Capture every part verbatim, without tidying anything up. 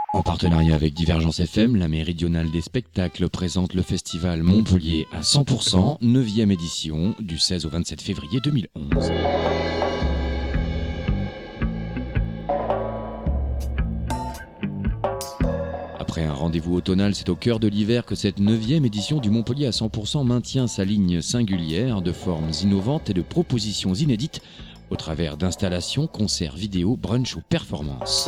En partenariat avec Divergence F M, la méridionale des spectacles présente le festival Montpellier à cent pour cent, neuvième édition, du seize au vingt-sept février deux mille onze. Après un rendez-vous automnal, c'est au cœur de l'hiver que cette neuvième édition du Montpellier à cent pour cent maintient sa ligne singulière de formes innovantes et de propositions inédites au travers d'installations, concerts vidéo, brunch ou performances.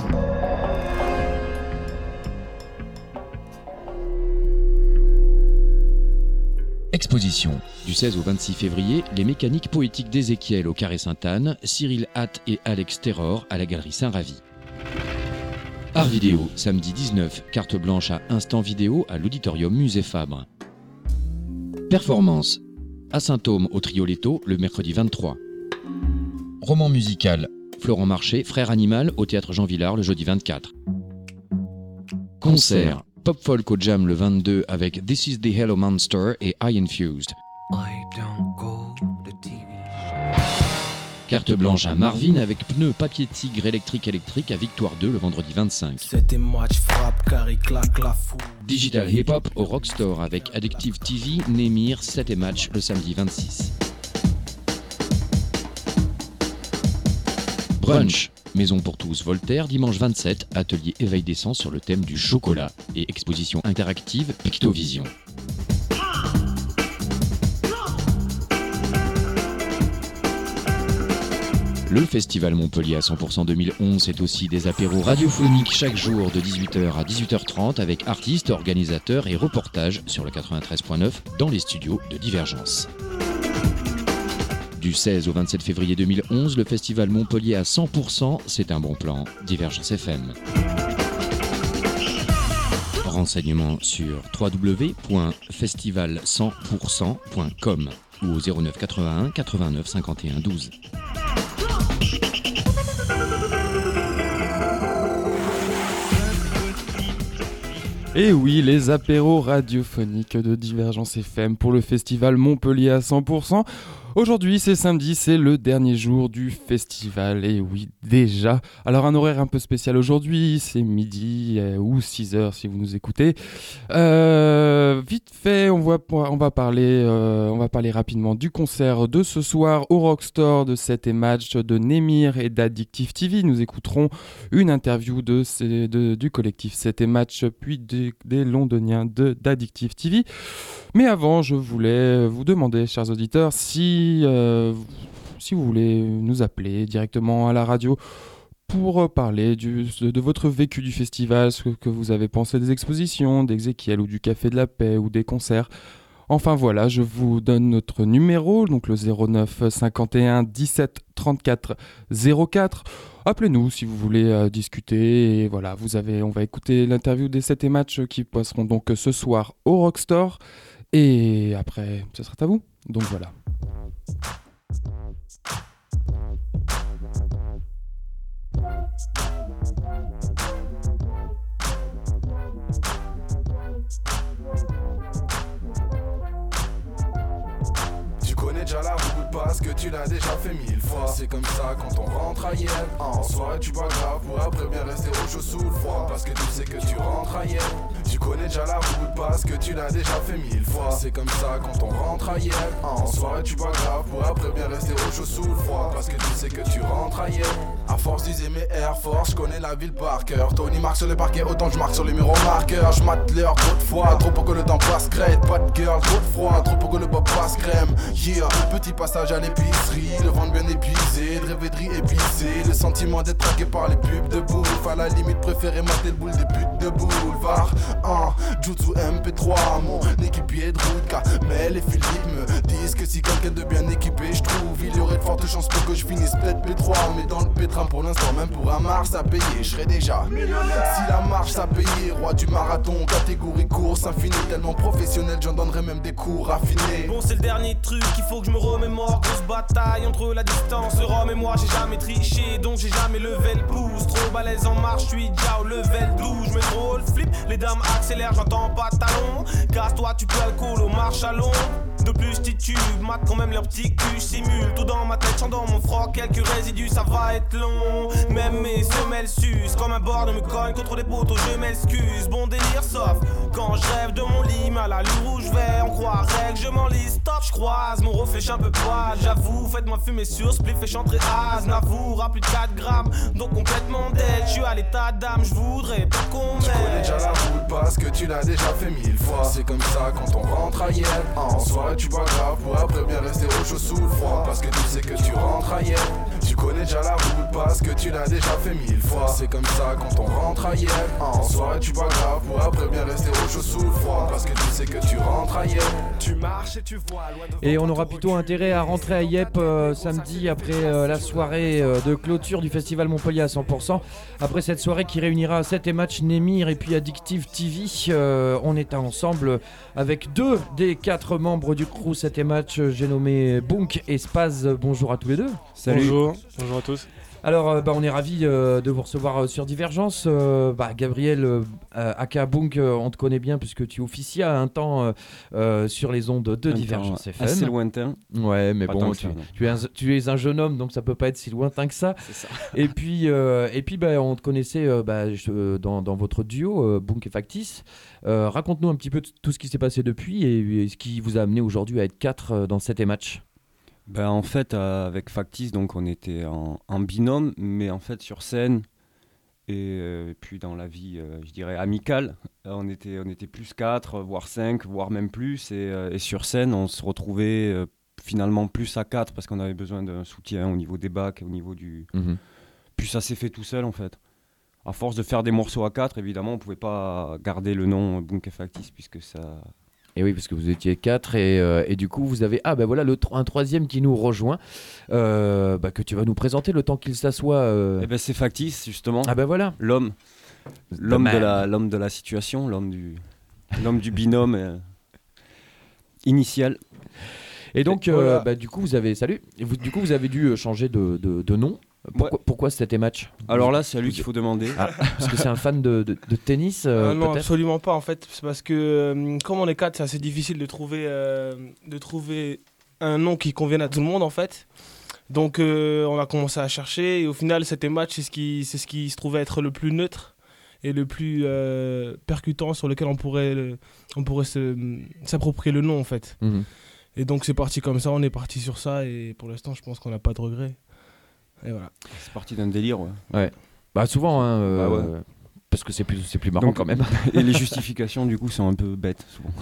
Exposition. Du seize au vingt-six février, les mécaniques poétiques d'Ézéchiel au Carré Sainte-Anne, Cyril Hatt et Alex Terror à la Galerie Saint-Ravi. Art vidéo, samedi dix-neuf, carte blanche à Instant Vidéo à l'Auditorium Musée Fabre. Performance, à Saint-Thôme au Trioletto le mercredi vingt-trois. Roman musical, Florent Marché, Frère Animal au Théâtre Jean Villard le jeudi vingt-quatre. Concert, Pop Folk au Jam le vingt-deux avec This is the Hello Monster et I Infused. I don't go to T V. Carte blanche à Marvin avec pneus papier tigre électrique électrique à Victoire deux le vendredi vingt-cinq. Digital Hip Hop au Rockstore avec Addictive T V, Némir, sept et Match le samedi vingt-six. Brunch, Maison pour tous Voltaire, dimanche vingt-sept, atelier éveil des sens sur le thème du chocolat et exposition interactive Pictovision. Le Festival Montpellier à cent pour cent deux mille onze, c'est aussi des apéros radiophoniques chaque jour de dix-huit heures à dix-huit heures trente avec artistes, organisateurs et reportages sur le quatre-vingt-treize point neuf dans les studios de Divergence. Du seize au vingt-sept février deux mille onze, le Festival Montpellier à cent pour cent, c'est un bon plan. Divergence F M. Renseignements sur w w w point festival cent pour cent point com ou au zéro neuf quatre-vingt-un quatre-vingt-neuf cinquante et un douze. Et oui, les apéros radiophoniques de Divergence F M pour le festival Montpellier à cent pour cent. Aujourd'hui, c'est samedi, c'est le dernier jour du festival, et oui, déjà. Alors, un horaire un peu spécial aujourd'hui, c'est midi euh, ou six heures si vous nous écoutez. Euh, vite fait, on va, on va parler, euh, on va parler rapidement du concert de ce soir au Rockstore de sept et Match, de Némir et d'Addictive T V. Nous écouterons une interview de, de, du collectif sept et Match, puis de, des Londoniens de, d'Addictive T V. Mais avant, je voulais vous demander, chers auditeurs, si, euh, si vous voulez nous appeler directement à la radio pour parler du, de votre vécu du festival, ce que vous avez pensé des expositions, d'Ézéchiel ou du Café de la Paix ou des concerts. Enfin voilà, je vous donne notre numéro, donc le zéro neuf cinquante et un dix-sept trente-quatre zéro quatre. Appelez-nous si vous voulez euh, discuter. Et voilà, vous avez, on va écouter l'interview des sept et Match qui passeront donc ce soir au Rockstore. Et après, ce sera à vous. Donc voilà. Tu connais déjà la route parce que tu l'as déjà fait mille fois. C'est comme ça quand on rentre à Yel. En soirée tu bois grave pour après bien rester au chaud sous le froid. Parce que tu sais que tu rentres à Yel. Tu connais déjà la route parce que tu l'as déjà fait mille fois. C'est comme ça quand on rentre à Yel. En soirée tu bois grave pour après bien rester au chaud sous le froid. Parce que tu sais que tu rentres à Yel. À force d'user mes Air Force, je connais la ville par cœur. Tony marque sur les parquets autant je marque sur les murs au marqueur. Je mate l'heure trop de fois, trop pour que le temps passe crête. Pas de girl, trop de froid, trop pour que le bob passe crème. Yeah, petit passage à l'épicerie, le ventre bien épuisé, de rêver de riz épicé, le sentiment d'être traqué par les pubs de bouffe. À la limite préféré mater le boule des putes de boulevard. Un, Jutsu M P trois, mon équipier de route, mais les Philippe me disent que si quelqu'un de bien équipé je trouve, il y aurait de fortes chances pour que je finisse peut-être P trois. Mais dans le pétrin pour l'instant, même pour un Mars à payer, je serais déjà millionnaire. Si la marche ça payait, roi du marathon, catégorie course infinie, tellement professionnel, j'en donnerais même des cours raffinés. Bon, c'est le dernier truc, il faut que je me remémore. Grosse bataille entre la distance, Rome et moi, j'ai jamais triché, donc j'ai jamais levé le pouce. Trop balèze en marche, j'suis déjà au level douze. J'me drôle, flip, les dames accélèrent, j'entends pas talon. Casse-toi, tu peux alcool au marche à long. De plus titube, mat quand même leur petit cul simule. Tout dans ma tête, chant dans mon froc, quelques résidus, ça va être long. Même mes semelles s'usent, comme un bord de me cogne contre les poteaux, je m'excuse. Bon délire sauf quand je rêve de mon lit, mal à l'eau rouge vert, on croirait que je m'enlise. Stop, je croise, mon reflet un peu poil. J'avoue, faites-moi fumer sur spliff et chanter as. N'avouera plus de quatre grammes, donc complètement dead. Je suis à l'état d'âme, je voudrais pas qu'on m'aide. Tu connais déjà la route parce que tu l'as déjà fait mille fois. C'est comme ça quand on rentre ailleurs. En soirée tu bois grave pour après bien rester au chaud sous le froid. Parce que tu sais que tu rentres ailleurs. Tu connais déjà la route parce que tu l'as déjà fait mille fois. C'est comme ça quand on rentre ailleurs. En soirée tu bois grave pour après bien rester au chaud sous le froid. Parce que tu sais que tu rentres ailleurs. Tu marches et tu vois loin devant. Et on aura plutôt intérêt à rentrer à Yep euh, samedi après euh, la soirée euh, de clôture du festival Montpellier à cent pour cent. Après cette soirée qui réunira sept et match Némir et puis Addictive T V, euh, on est ensemble avec deux des quatre membres du crew sept et match. J'ai nommé Bunk et Spaz. Bonjour à tous les deux. Salut. Bonjour, bonjour à tous. Alors euh, bah, on est ravis euh, de vous recevoir euh, sur Divergence. Euh, bah, Gabriel euh, aka Bunk, euh, on te connaît bien puisque tu officiais à un temps euh, euh, sur les ondes de un Divergence F M. Assez lointain. Ouais, mais pas bon, tu, ça, tu, es un, tu es un jeune homme, donc ça peut pas être si lointain que ça. C'est ça. Et puis, euh, et puis bah, on te connaissait euh, bah, je, dans, dans votre duo, euh, Bunk et Factice. Euh, raconte-nous un petit peu t- tout ce qui s'est passé depuis et, et ce qui vous a amené aujourd'hui à être quatre euh, dans sept et match. Ben, en fait, euh, avec Factice, donc, on était en, en binôme, mais en fait sur scène et, euh, et puis dans la vie, euh, je dirais, amicale, euh, on, était, on était plus quatre, voire cinq, voire même plus. Et, euh, et sur scène, on se retrouvait euh, finalement plus à quatre parce qu'on avait besoin d'un soutien au niveau des bacs, au niveau du... Mmh. Puis ça s'est fait tout seul, en fait. À force de faire des morceaux à quatre, évidemment, on ne pouvait pas garder le nom Bunk et Factice puisque ça... Et oui, parce que vous étiez quatre et, euh, et du coup vous avez ah ben voilà le tro- un troisième qui nous rejoint euh, bah, que tu vas nous présenter le temps qu'il s'assoit. Euh... Eh ben, c'est Factice justement. Ah ben voilà. L'homme, l'homme man. de la, l'homme de la situation, l'homme du, l'homme du binôme euh, initial. Et donc Et voilà. euh, bah, du coup vous avez salut. Et vous, du coup vous avez dû changer de, de, de nom. Pourquoi, Ouais. pourquoi c'était match? Alors là, c'est à lui qu'il faut demander. Ah, parce que c'est un fan de, de, de tennis euh, Ah non, peut-être. absolument pas en fait. C'est parce que euh, comme on est quatre, c'est assez difficile de trouver, euh, de trouver un nom qui convienne à tout le monde en fait. Donc euh, on a commencé à chercher et au final, c'était match, c'est ce qui, c'est ce qui se trouvait être le plus neutre et le plus euh, percutant sur lequel on pourrait, le- on pourrait se, s'approprier le nom en fait. Mhm. Et donc c'est parti comme ça, on est parti sur ça et pour l'instant, je pense qu'on n'a pas de regrets. Et voilà. C'est parti d'un délire. Ouais. Bah souvent hein, euh, Bah ouais. parce que c'est plus c'est plus marrant Donc, quand même. Et les justifications, du coup, sont un peu bêtes souvent.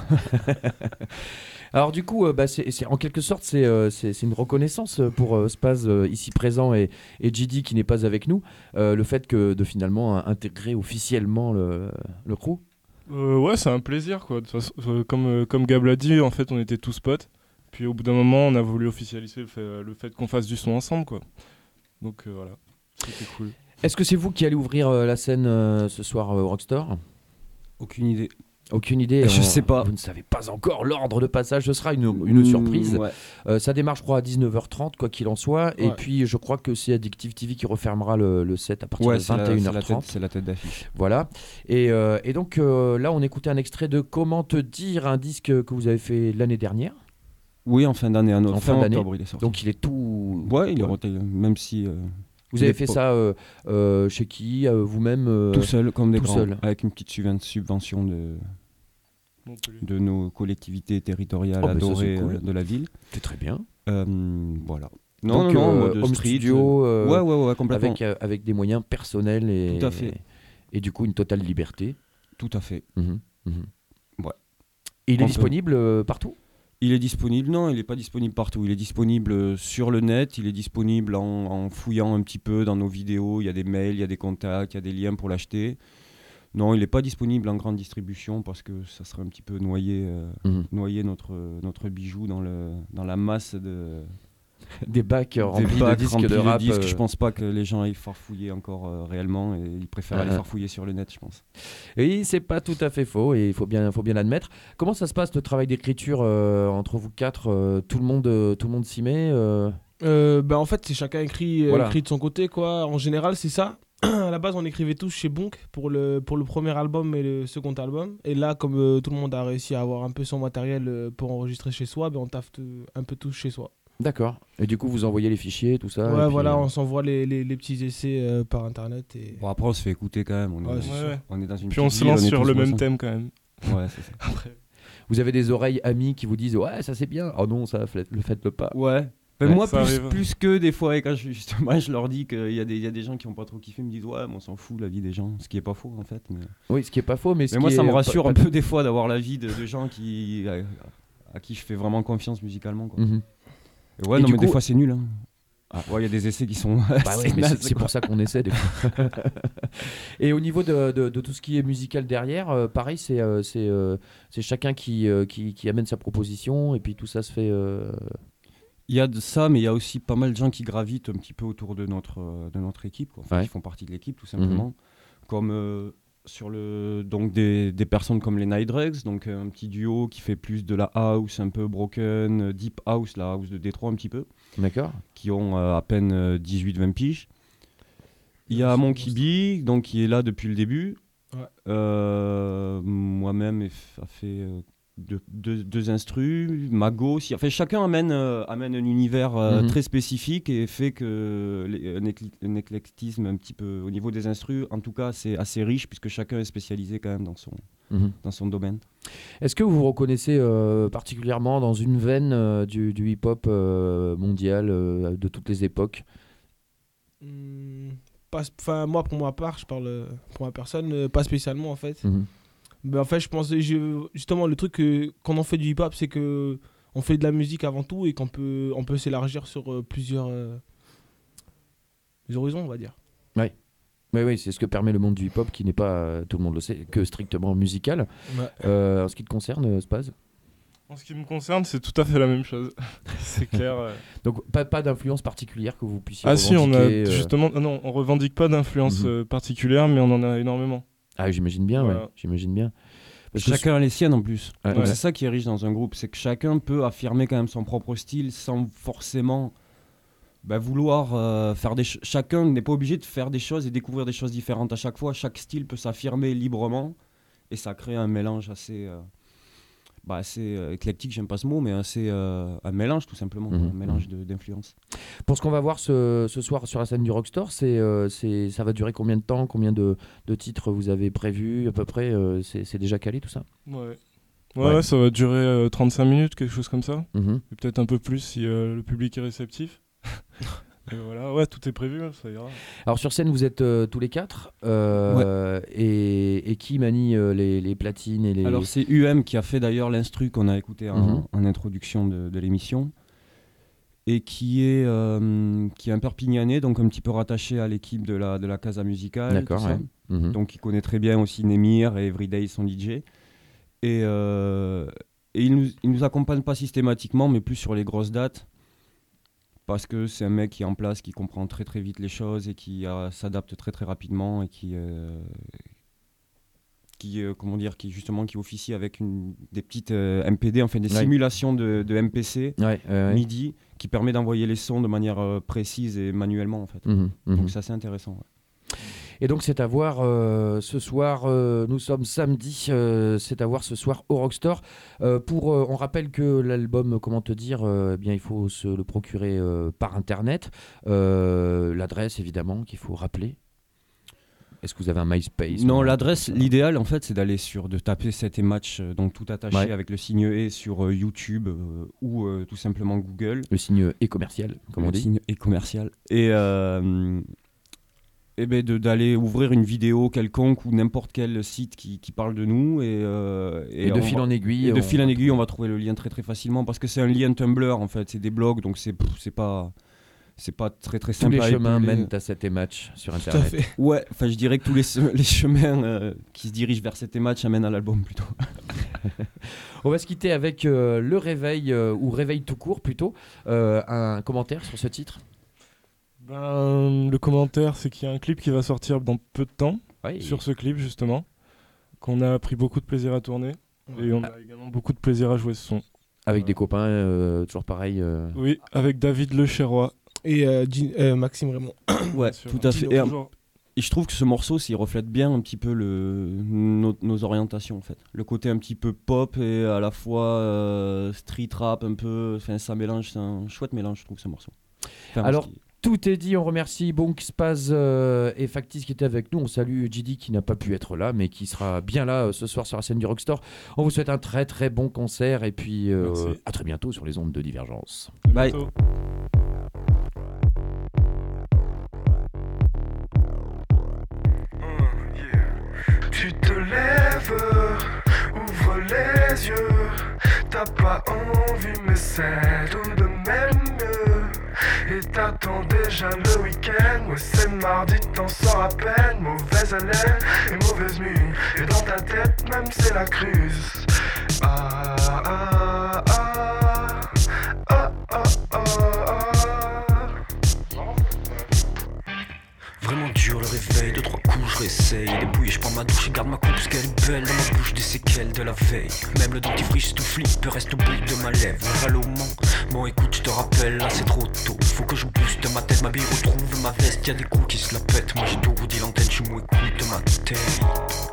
Alors du coup, euh, bah, c'est, c'est- en quelque sorte, c'est, euh, c'est, c'est une reconnaissance pour euh, Spaz euh, ici présent et, et J D qui n'est pas avec nous, euh, le fait que de finalement euh, intégrer officiellement le, le crew. Euh, ouais, c'est un plaisir quoi. De toute façon, euh, comme, euh, comme Gab l'a dit, en fait, on était tous potes. Puis au bout d'un moment, on a voulu officialiser le fait, le fait qu'on fasse du son ensemble quoi. Donc euh, voilà, c'était cool. Est-ce que c'est vous qui allez ouvrir euh, la scène euh, ce soir euh, au Rockstore? Aucune idée. Aucune idée. Je on- sais pas. Vous ne savez pas encore l'ordre de passage. Ce sera une, une surprise. Mmh, ouais. Euh, ça démarre, je crois, à dix-neuf heures trente, quoi qu'il en soit. Et Ouais. puis, je crois que c'est Addictive T V qui refermera le, le set à partir Ouais, de c'est la, vingt et une c'est heures la tête, trente. c'est la tête d'affiche. Voilà. Et, euh, et donc, euh, là, on écoutait un extrait de Comment te dire, un disque que vous avez fait l'année dernière. Oui, en fin d'année, en, En fin d'année. octobre, il est sorti. Donc, il est tout. ouais, il est Ouais. roté, même si euh, Vous il avez est fait pas- ça euh, euh, chez qui euh, Vous-même euh, tout seul, comme des tout grands, seul. avec une petite subven- subvention de, Montpellier. de nos collectivités territoriales Oh, mais ça, c'est adorées cool. euh, de la ville. C'est très bien. Euh, voilà. Non, Donc, non, non, euh, mode home street. studio, euh, ouais, ouais, ouais, complètement. avec, euh, avec des moyens personnels et, Tout à fait. et du coup, une totale liberté. Tout à fait. Mhm, mhm. Ouais. Et il est On peut- disponible euh, partout? Il est disponible, non, il n'est pas disponible partout. Il est disponible euh, sur le net, il est disponible en, en fouillant un petit peu dans nos vidéos. Il y a des mails, il y a des contacts, il y a des liens pour l'acheter. Non, il n'est pas disponible en grande distribution parce que ça serait un petit peu noyer, euh, Mhm. noyer notre, notre bijou dans, le, dans la masse de, Des bacs euh, des remplis bacs de disques remplis de rap. disques. euh, Je pense pas que les gens aillent farfouiller encore euh, réellement et ils préfèrent Ah, aller ah. farfouiller sur le net, je pense. Et c'est pas tout à fait faux, et il faut bien, faut bien l'admettre. Comment ça se passe le travail d'écriture euh, entre vous quatre euh, Tout le monde, euh, tout le monde s'y met euh Euh, bah en fait, c'est chacun écrit, euh, Voilà. écrit de son côté quoi. En général, c'est ça. à la base, on écrivait tous chez Bonk pour le, pour le premier album et le second album. Et là, comme euh, tout le monde a réussi à avoir un peu son matériel euh, pour enregistrer chez soi, ben, on taffe t- un peu tous chez soi. D'accord. Et du coup, vous envoyez les fichiers, tout ça. Ouais, et puis, voilà, euh, on s'envoie les, les, les petits essais euh, par internet. Et... Bon, après, on se fait écouter quand même. On, Ouais, est, c'est Ouais, sûr. ouais. on est dans une Puis on petite se ville, lance est sur tous le même voisins. thème quand même. Ouais, c'est ça. Après. Vous avez des oreilles amies qui vous disent ouais, ça c'est bien. Oh non, ça, faites- le faites-le pas. Ouais. Ben, Ouais, moi, ça plus, arrive. plus que des fois, et quand je, justement je leur dis qu'il y, a des- il y a des gens qui n'ont pas trop kiffé, ils me disent ouais, mais on s'en fout la vie des gens, ce qui est pas faux en fait. Mais, Oui, ce qui est pas faux, mais ce mais moi, qui ça est me rassure pas- un pas- peu des fois d'avoir l'avis de, de gens qui, à, à qui je fais vraiment confiance musicalement. Quoi. Mhm. Et ouais, Et non, du mais des coup- fois c'est nul. Hein. Ah, ouais, il y a des essais qui sont. Bah assez ouais, mais nazes, c'est, c'est quoi. pour ça qu'on essaie des fois. Et au niveau de, de, de tout ce qui est musical derrière, euh, pareil, c'est, euh, c'est, euh, c'est chacun qui, euh, qui, qui amène sa proposition et puis tout ça se fait. euh, Il y a de ça, mais il y a aussi pas mal de gens qui gravitent un petit peu autour de notre, euh, de notre équipe, quoi. Enfin, Ouais. qui font partie de l'équipe tout simplement. Comme euh, sur le, donc des, des personnes comme les Night Drugs, donc un petit duo qui fait plus de la house, un peu broken, euh, deep house, la house de Détroit un petit peu, D'accord. qui ont euh, à peine euh, dix-huit vingt piges. Il y a Monkey B, donc qui est là depuis le début. Ouais. Euh, moi-même, il a fait euh, deux, deux, deux instrus. Mago aussi. Enfin, chacun amène, euh, amène un univers euh, Mhm. très spécifique et fait que les- un, écli- un éclectisme un petit peu au niveau des instrus, en tout cas, c'est assez riche puisque chacun est spécialisé quand même dans son, Mhm. dans son domaine. Est-ce que vous vous reconnaissez euh, particulièrement dans une veine euh, du, du hip-hop euh, mondial euh, de toutes les époques? Hmm, pas, enfin, moi, pour ma part, je parle euh, pour ma personne, euh, pas spécialement en fait. Mhm. Mais en fait, je pense je- justement le truc que quand on fait du hip-hop, c'est que on fait de la musique avant tout et qu'on peut on peut s'élargir sur euh, plusieurs euh, horizons, on va dire. Oui, oui, c'est ce que permet le monde du hip-hop qui n'est pas, euh, tout le monde le sait, que strictement musical. Euh, en ce qui te concerne, euh, Spaz? En ce qui me concerne, c'est tout à fait la même chose. C'est clair. euh. Donc pas, pas d'influence particulière que vous puissiez Ah si, on a revendiquer, euh, justement, euh, non, on revendique pas d'influence Mhm. euh, particulière, mais on en a énormément. Ah, j'imagine bien, Voilà. ouais, j'imagine bien. Parce que Chacun a les siennes en plus. Ouais, Donc ouais. c'est ça qui est riche dans un groupe, c'est que chacun peut affirmer quand même son propre style sans forcément bah, vouloir euh, faire des... ch- Chacun n'est pas obligé de faire des choses et découvrir des choses différentes à chaque fois. Chaque style peut s'affirmer librement et ça crée un mélange assez, euh, bah, assez euh, éclectique, j'aime pas ce mot, mais assez euh, un mélange tout simplement, Mhm. un mélange de- d'influences. Pour ce qu'on va voir ce, ce soir sur la scène du Rockstore, c'est, euh, c'est, ça va durer combien de temps? Combien de, de titres vous avez prévus à peu près? euh, c'est, c'est déjà calé tout ça? Ouais. Ouais, Ouais. ouais, ça va durer euh, trente-cinq minutes, quelque chose comme ça. Mhm. Et peut-être un peu plus si euh, le public est réceptif. Et voilà, ouais, tout est prévu, hein, ça ira. Alors sur scène, vous êtes euh, tous les quatre euh, et, et qui manie euh, les, les platines et les... Alors c'est U M qui a fait d'ailleurs l'instru qu'on a écouté en, Mhm. en introduction de, de l'émission et qui est, euh, qui est un Perpignanais, donc un petit peu rattaché à l'équipe de la, de la Casa Musicale. D'accord, tout ça. ouais. Mhm. Donc il connaît très bien aussi Nemir et Everyday, son D J. Et, euh, et il nous, il nous accompagne pas systématiquement, mais plus sur les grosses dates. Parce que c'est un mec qui est en place, qui comprend très très vite les choses et qui euh, s'adapte très très rapidement et qui, euh, qui, euh, comment dire, qui justement qui officie avec une, des petites euh, M P D, enfin des Ouais. simulations de, de M P C Ouais, ouais, ouais. MIDI, qui permet d'envoyer les sons de manière euh, précise et manuellement en fait. Mhm, mhm. Donc c'est assez intéressant. Ouais. Et donc c'est à voir euh, ce soir, euh, nous sommes samedi, euh, c'est à voir ce soir au Rockstore. Euh, pour, euh, on rappelle que l'album, comment te dire, euh, eh bien il faut se le procurer euh, par internet. Euh, l'adresse évidemment qu'il faut rappeler. Est-ce que vous avez un MySpace? Non, ou un- l'adresse, l'idéal en fait, c'est d'aller sur, de taper set et match, euh, donc tout attaché Ouais. avec le signe E sur euh, YouTube euh, ou euh, tout simplement Google. Le signe est commercial, comme on Le dit. signe est commercial. Et, euh, et ben de, d'aller ouvrir une vidéo quelconque ou n'importe quel site qui, qui parle de nous. Et, euh, Et, de on fil va- en aiguille. et de on fil en va aiguille, on va trouver le lien très très facilement parce que c'est un lien Tumblr en fait, c'est des blogs, donc c'est, pff, c'est pas. C'est pas très très Tous simple les à chemins épeler. mènent à cet match sur Tout à internet. fait. Ouais, enfin je dirais que tous les, se- les chemins euh, qui se dirigent vers cet match amènent à l'album plutôt. On va se quitter avec euh, le réveil euh, ou réveil tout court plutôt. Euh, un commentaire sur ce titre? Ben, le commentaire, c'est qu'il y a un clip qui va sortir dans peu de temps, Ouais, sur ce clip justement, qu'on a pris beaucoup de plaisir à tourner. Et on a également beaucoup de plaisir à jouer ce son. avec des copains, euh, toujours pareil. euh, Oui, avec David Le Chérois. Et euh, Gin- euh, Maxime Raymond. Ouais, Sur- tout à qui fait. ont Et, en- toujours- et je trouve que ce morceau, il reflète bien un petit peu le, nos, nos orientations en fait. Le côté un petit peu pop et à la fois euh, street rap un peu, enfin ça mélange, c'est un chouette mélange je trouve ce morceau. Enfin, Alors qui... tout est dit, on remercie Bonk, Spaz euh, et Factice qui étaient avec nous. On salue J D qui n'a pas pu être là mais qui sera bien là euh, ce soir sur la scène du Rockstore. On vous souhaite un très très bon concert et puis euh, à très bientôt sur les ondes de Divergence. Bye. Tu te lèves, ouvre les yeux. T'as pas envie, mais c'est tout de même mieux. Et t'attends déjà le week-end. Ouais, c'est mardi, t'en sors à peine. Mauvaise haleine et mauvaise nuit. Et dans ta tête, même c'est la crise. Ah, ah, ah, ah, ah, ah, ah, ah. Vraiment dur le réveil, deux trois coups je réessaye. Débrouillé, je prends ma douche et garde ma coupe parce qu'elle est belle. Dans ma bouche des séquelles de la veille. Même le dentifrice tout flippe reste au bout de ma lèvre. Allô man, bon écoute je te rappelle là c'est trop tôt. Faut que je booste ma tête, ma bille retrouve ma veste. Y'a des coups qui se la pètent, moi j'ai tout dit l'antenne, je suis mou écoute ma tête.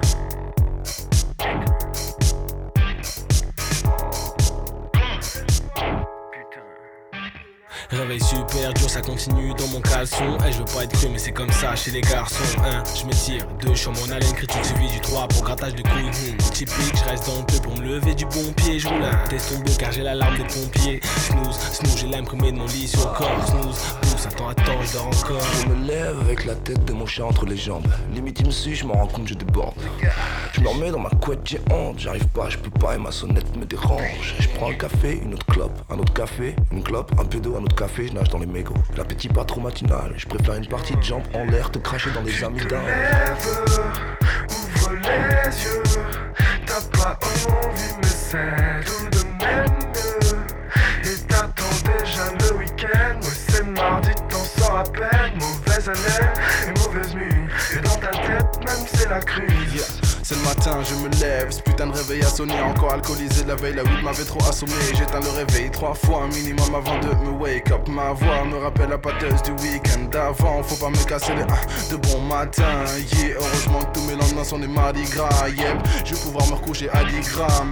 Réveil super dur, ça continue dans mon caleçon. Hey, je veux pas être cru mais c'est comme ça chez les garçons. Un, je m'étire, deux, je suis mon haleine critique suivi du trois pour grattage de couilles. Hmm, typique, je reste dans le peu pour me lever du bon pied. Je roule un test tombeau car j'ai l'alarme des pompiers. Snooze, snooze, j'ai l'imprimé de mon lit sur le corps. Snooze, pousse, attends, attends, je dors encore. Je me lève avec la tête de mon chat entre les jambes. Limite il me suit, je m'en rends compte, je déborde. Je me remets dans ma couette géante. J'arrive pas, je peux pas et ma sonnette me dérange. Je prends un café, une autre clope, un autre café, une clope, un peu d'eau, un autre café, je nage dans les mégots. L'appétit pas trop matinal, je préfère une partie de jambes en l'air te cracher dans les amygdales. Lève, ouvre les yeux, t'as pas envie mais c'est tout de même mieux. Et t'attends déjà le week-end, ouais c'est mardi, t'en sors à peine. Mauvaise haleine et mauvaise nuit, et dans ta tête même c'est la crise. Yeah. C'est le matin, je me lève, ce putain de réveil a sonné. Encore alcoolisé de la veille, la weed m'avait trop assommé. J'éteins le réveil trois fois un minimum avant de me wake up. Ma voix me rappelle la pâteuse du week-end d'avant. Faut pas me casser les un de bon matin. Yeah, heureusement que tous mes lendemains sont des mardi gras. Yep, je vais pouvoir me recoucher à dix grammes.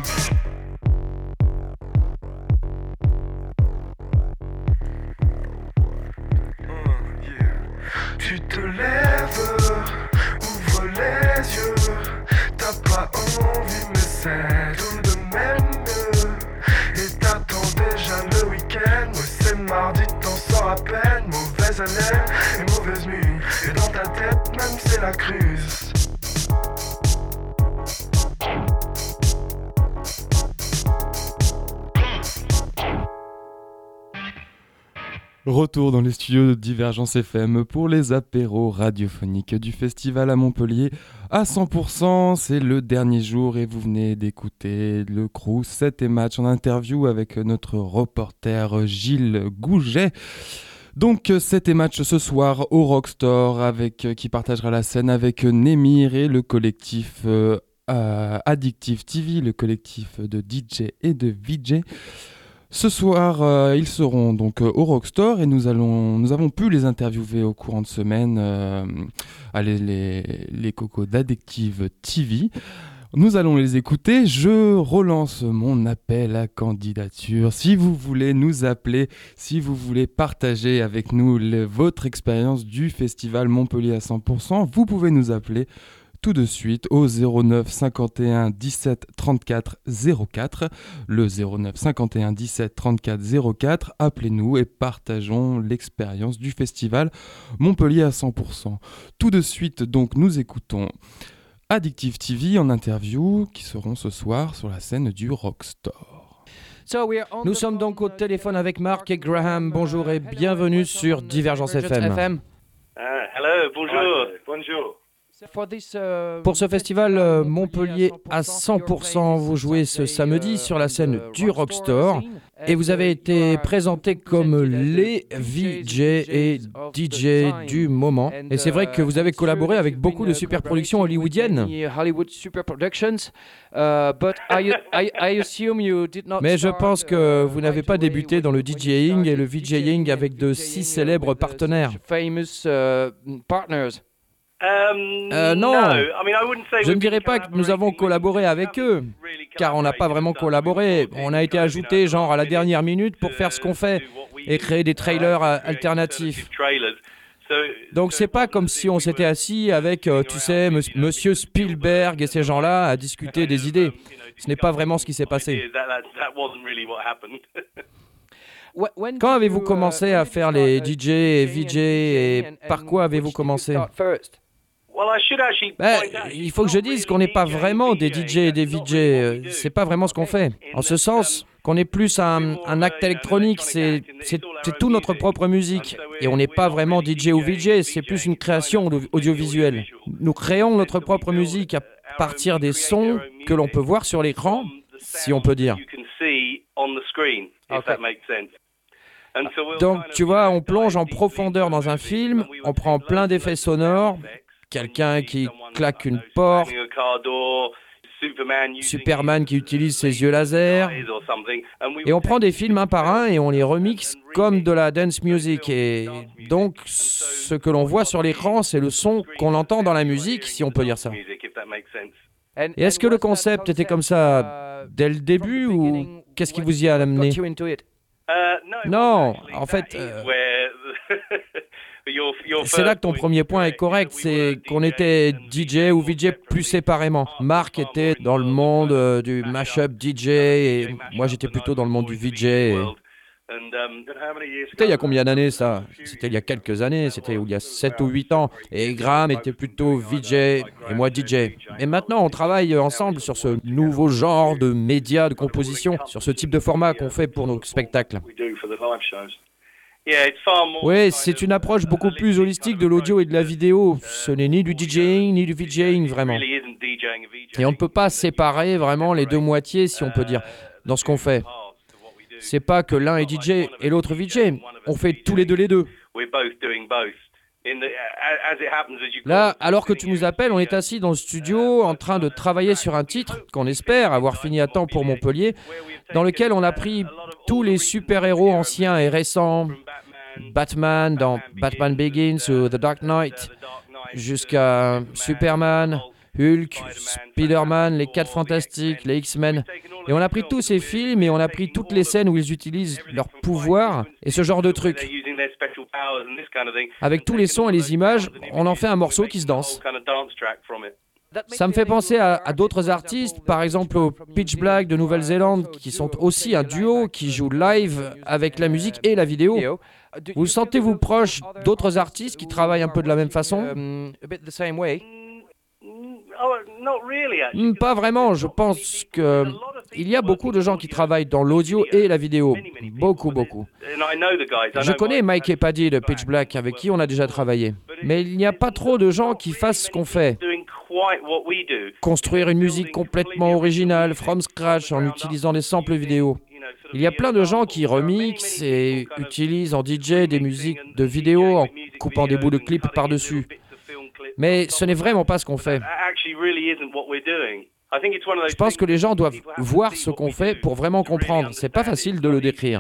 Tu te lèves, ouvre les yeux. T'as pas envie mais c'est tout de même mieux. Et t'attends déjà le week-end. Ouais c'est mardi, t'en sors à peine. Mauvaise haleine et mauvaise nuit. Et dans ta tête même c'est la crise. Retour dans les studios de Divergence F M pour les apéros radiophoniques du festival à Montpellier. À cent pour cent, c'est le dernier jour et vous venez d'écouter le crew sept et match en interview avec notre reporter Gilles Gouget. Donc sept et match ce soir au Rockstore avec, qui partagera la scène avec Némir et le collectif euh, euh, Addictive T V, le collectif de D J et de V J. Ce soir, euh, ils seront donc euh, au Rockstore et nous, allons, nous avons pu les interviewer au courant de semaine, euh, allez, les, les cocos d'Addictive T V. Nous allons les écouter. Je relance mon appel à candidature. Si vous voulez nous appeler, si vous voulez partager avec nous le, votre expérience du festival Montpellier à cent pour cent, vous pouvez nous appeler tout de suite au zéro neuf cinquante et un dix-sept trente-quatre zéro quatre. Le zéro neuf cinquante et un dix-sept trente-quatre zéro quatre. Appelez-nous et partageons l'expérience du festival Montpellier à cent pour cent. Tout de suite, donc, nous écoutons Addictive T V en interview qui seront ce soir sur la scène du Rockstore. Nous sommes donc au téléphone avec Mark et Graham. Bonjour et bienvenue sur Divergence F M. Uh, hello, bonjour. Bonjour. Pour ce festival euh, Montpellier à cent pour cent, vous jouez ce samedi sur la scène du Rockstore et vous avez été présenté comme les V J et D J du moment. Et c'est vrai que vous avez collaboré avec beaucoup de super productions hollywoodiennes. Mais je pense que vous n'avez pas débuté dans le DJing et le VJing avec de si célèbres partenaires. Um, Euh, non, no. I mean, I wouldn't say je ne we've dirais been pas que nous avons collaborating with collaboré them. avec eux, Really car on n'a pas vraiment collaboré. On a été ajouté genre à la dernière minute pour faire ce qu'on fait et créer des trailers euh, alternatifs. Donc c'est pas comme si on s'était assis avec, euh, tu sais, M- Monsieur Spielberg et ces gens-là à discuter des idées. Ce n'est pas vraiment ce qui s'est passé. Quand avez-vous commencé à faire les D J et V J et par quoi avez-vous commencé? Ben, il faut que je dise qu'on n'est pas vraiment des D J et des V J, euh, c'est pas vraiment ce qu'on fait. En ce sens qu'on est plus un, un acte électronique, c'est c'est- c'est tout notre propre musique. Et on n'est pas vraiment D J ou V J, c'est plus une création audio- audiovisuelle. Nous créons notre propre musique à partir des sons que l'on peut voir sur l'écran, si on peut dire. Donc, tu vois, on plonge en profondeur dans un film, on prend plein d'effets sonores, quelqu'un qui claque une porte, Superman qui utilise ses yeux laser, et on prend des films un par un et on les remixe comme de la dance music. Et donc, ce que l'on voit sur l'écran, c'est le son qu'on entend dans la musique, si on peut dire ça. Et est-ce que le concept était comme ça dès le début ou qu'est-ce qui vous y a amené? Non, en fait, euh, c'est là que ton premier point est correct, c'est qu'on était D J ou V J plus séparément. Marc était dans le monde euh, du mashup D J et moi j'étais plutôt dans le monde du V J. Et... C'était il y a combien d'années ça? C'était il y a quelques années, c'était il y a sept ou huit ans. Et Graham était plutôt V J et moi D J. Et maintenant on travaille ensemble sur ce nouveau genre de média, de composition, sur ce type de format qu'on fait pour nos spectacles. Oui, c'est une approche beaucoup plus holistique de l'audio et de la vidéo. Ce n'est ni du DJing ni du VJing vraiment. Et on ne peut pas séparer vraiment les deux moitiés, si on peut dire, dans ce qu'on fait. C'est pas que l'un est D J et l'autre V J. On fait tous les deux les deux. Là, alors que tu nous appelles, on est assis dans le studio en train de travailler sur un titre qu'on espère avoir fini à temps pour Montpellier, dans lequel on a pris tous les super-héros anciens et récents, Batman dans Batman Begins ou The Dark Knight, jusqu'à Superman, Hulk, Spider-Man, les quatre Fantastiques, les X-Men. Et on a pris tous ces films et on a pris toutes les scènes où ils utilisent leur pouvoir et ce genre de trucs. Avec tous les sons et les images, on en fait un morceau qui se danse. Ça me fait penser à, à d'autres artistes, par exemple au Pitch Black de Nouvelle-Zélande, qui sont aussi un duo qui joue live avec la musique et la vidéo. Vous sentez-vous proche d'autres artistes qui travaillent un peu de la même façon? Hmm, Pas vraiment, je pense que il y a beaucoup de gens qui travaillent dans l'audio et la vidéo. Beaucoup, beaucoup. Je connais Mike et Paddy de Pitch Black avec qui on a déjà travaillé. Mais il n'y a pas trop de gens qui fassent ce qu'on fait. Construire une musique complètement originale, from scratch, en utilisant des samples vidéo. Il y a plein de gens qui remixent et utilisent en D J des musiques de vidéo en coupant des bouts de clips par-dessus. Mais ce n'est vraiment pas ce qu'on fait. Je pense que les gens doivent voir ce qu'on fait pour vraiment comprendre. C'est pas facile de le décrire.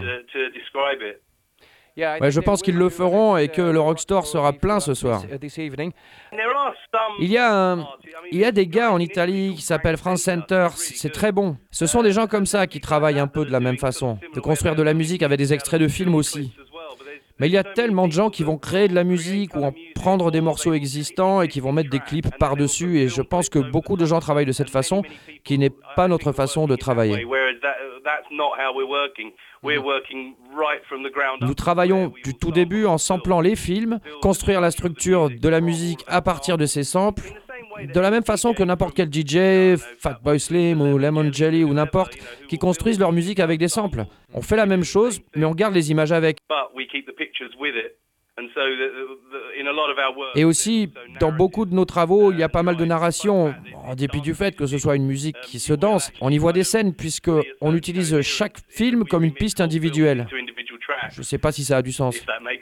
Ouais, je pense qu'ils le feront et que le Rockstore sera plein ce soir. Il y a, un, il y a des gars en Italie qui s'appellent France Center, c'est très bon. Ce sont des gens comme ça qui travaillent un peu de la même façon, de construire de la musique avec des extraits de films aussi. Mais il y a tellement de gens qui vont créer de la musique ou en prendre des morceaux existants et qui vont mettre des clips par-dessus. Et je pense que beaucoup de gens travaillent de cette façon, qui n'est pas notre façon de travailler. Nous travaillons du tout début en samplant les films, construire la structure de la musique à partir de ces samples, de la même façon que n'importe quel D J, Fatboy Slim ou Lemon Jelly ou n'importe, qui construisent leur musique avec des samples. On fait la même chose, mais on garde les images avec. Et aussi, dans beaucoup de nos travaux, il y a pas mal de narration, en dépit du fait que ce soit une musique qui se danse. On y voit des scènes puisqu'on utilise chaque film comme une piste individuelle. Je ne sais pas si ça a du sens.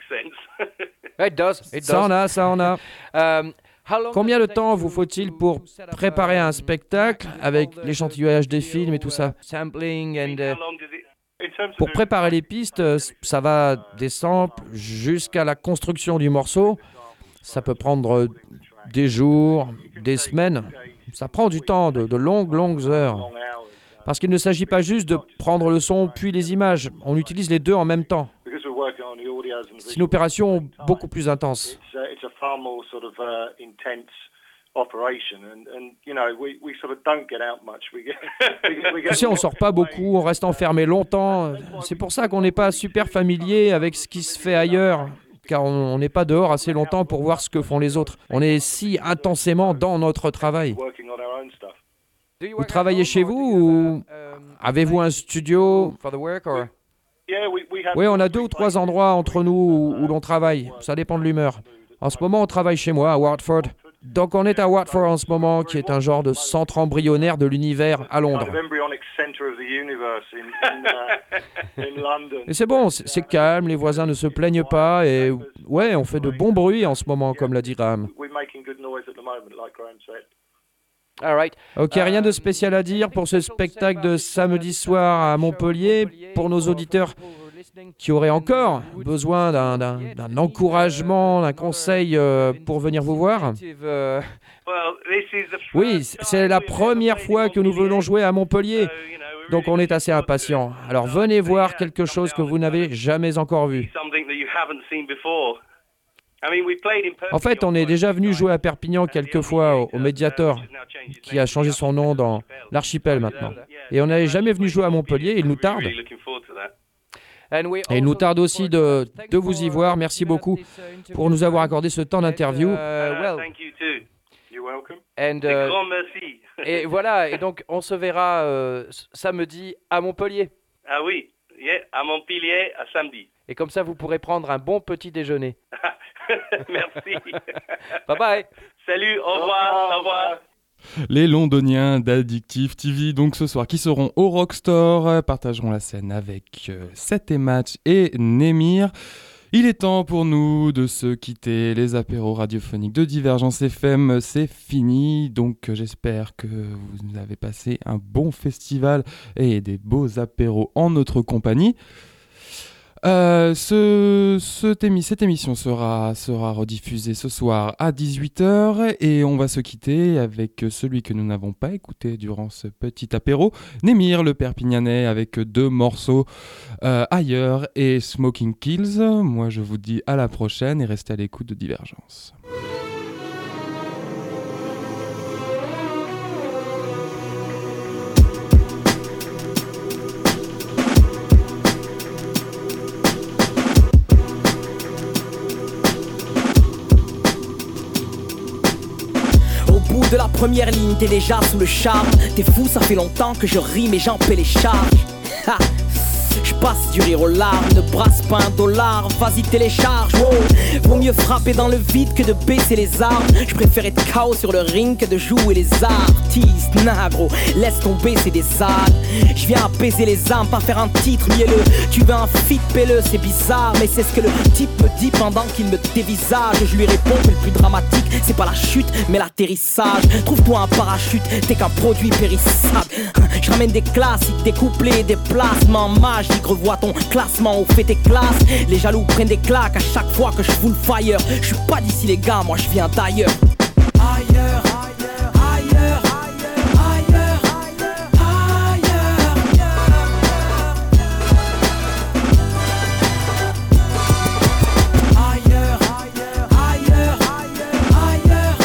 Ça en a, ça en a. Combien de temps vous faut-il pour préparer un spectacle avec l'échantillonnage des films et tout ça? Pour préparer les pistes, ça va des samples jusqu'à la construction du morceau. Ça peut prendre des jours, des semaines. Ça prend du temps, de, de longues, longues heures. Parce qu'il ne s'agit pas juste de prendre le son puis les images. On utilise les deux en même temps. C'est une opération beaucoup plus intense. Tu sais, on sort pas beaucoup, on reste enfermé longtemps. C'est pour ça qu'on n'est pas super familier avec ce qui se fait ailleurs. Car on n'est pas dehors assez longtemps pour voir ce que font les autres. On est si intensément dans notre travail. Vous travaillez chez vous ou avez-vous un studio? Oui, on a deux ou trois endroits entre nous où, où l'on travaille. Ça dépend de l'humeur. En ce moment, on travaille chez moi, à Watford. Donc on est à Watford en ce moment, qui est un genre de centre embryonnaire de l'univers à Londres. Et c'est bon, c'est, c'est calme, les voisins ne se plaignent pas et ouais, on fait de bons bruits en ce moment, comme l'a dit Graham. Ok, rien de spécial à dire pour ce spectacle de samedi soir à Montpellier. Pour nos auditeurs qui auraient encore besoin d'un, d'un, d'un encouragement, d'un conseil euh, pour venir vous voir. Oui, c'est la première fois que nous venons jouer à Montpellier, donc on est assez impatients. Alors venez voir quelque chose que vous n'avez jamais encore vu. En fait, on est déjà venu jouer à Perpignan quelques fois au, au Mediator, qui a changé son nom dans l'Archipel maintenant. Et on n'est jamais venu jouer à Montpellier, il nous tarde. Et il nous tarde aussi de, de vous y voir. Merci beaucoup pour nous avoir accordé ce temps d'interview. And, uh, et voilà, et donc on se verra euh, samedi à Montpellier. Ah oui, yeah, à Montpellier à samedi. Et comme ça, vous pourrez prendre un bon petit déjeuner. Merci. Bye bye. Salut, au revoir, au revoir. Les Londoniens d'Addictive T V, donc ce soir, qui seront au Rockstore, partageront la scène avec euh, Seth et Match et Némir. Il est temps pour nous de se quitter. Les apéros radiophoniques de Divergence F M, c'est fini. Donc j'espère que vous avez passé un bon festival et des beaux apéros en notre compagnie. Euh, ce, ce, cette émission sera, sera rediffusée ce soir à dix-huit heures et on va se quitter avec celui que nous n'avons pas écouté durant ce petit apéro, Némir le Perpignanais, avec deux morceaux euh, Ailleurs et Smoking Kills. Moi je vous dis à la prochaine et restez à l'écoute de Divergence. De la première ligne, t'es déjà sous le charme. T'es fou, ça fait longtemps que je rime et j'en paie les charges. Ha. Je passe du rire aux larmes, ne brasse pas un dollar, vas-y télécharge, wow. Vaut mieux frapper dans le vide que de baisser les armes. Je préfère être K O sur le ring que de jouer les artistes. Nah gros, laisse tomber, c'est des ânes. Je viens apaiser les âmes, pas faire un titre mielleux. Tu veux un feat pelleux, c'est bizarre, mais c'est ce que le type me dit pendant qu'il me dévisage. Je lui réponds que le plus dramatique, c'est pas la chute, mais l'atterrissage. Trouve-toi un parachute, t'es qu'un produit périssable. Je ramène des classiques, des couplets, des placements magiques. Revois ton classement au fait tes classes. Les jaloux prennent des claques à chaque fois que je full fire. Je suis pas d'ici les gars, moi je viens d'ailleurs. Ailleurs, ailleurs, ailleurs, ailleurs, ailleurs, ailleurs, ailleurs, ailleurs, ailleurs,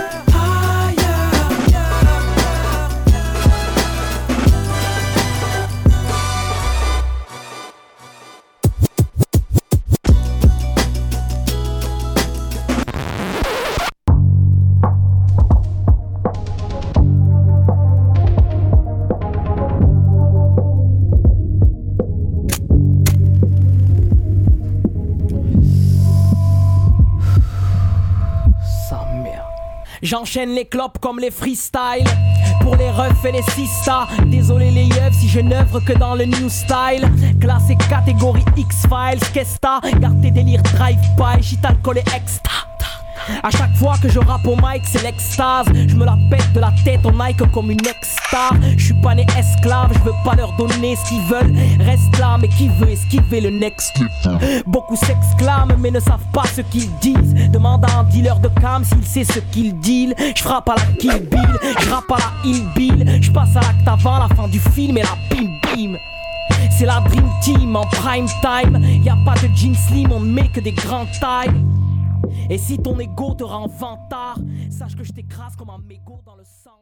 J'enchaîne les clopes comme les freestyles. Pour les refs et les sistas. Désolé les yeux si je n'œuvre que dans le new style. Classé catégorie X-Files. Qu'est-ce t'as? Garde tes délires drive-by. Shit alcool et extra. À chaque fois que je rappe au mic, c'est l'extase. Je me la pète de la tête en Nike comme une ex-star. Je suis pas né esclave, je veux pas leur donner ce qu'ils veulent. Reste là, mais qui veut esquiver le next? Beaucoup s'exclament, mais ne savent pas ce qu'ils disent. Demande à un dealer de cam s'il sait ce qu'il deal. Je frappe à la Kill Bill, je rappe à la Hill Bill. Je passe à l'acte avant la fin du film et la bim bim. C'est la Dream Team en prime time. Y'a pas de jeans slim, on met que des grandes tailles. Et si ton ego te rend vantard, sache que je t'écrase comme un mégot dans le sang.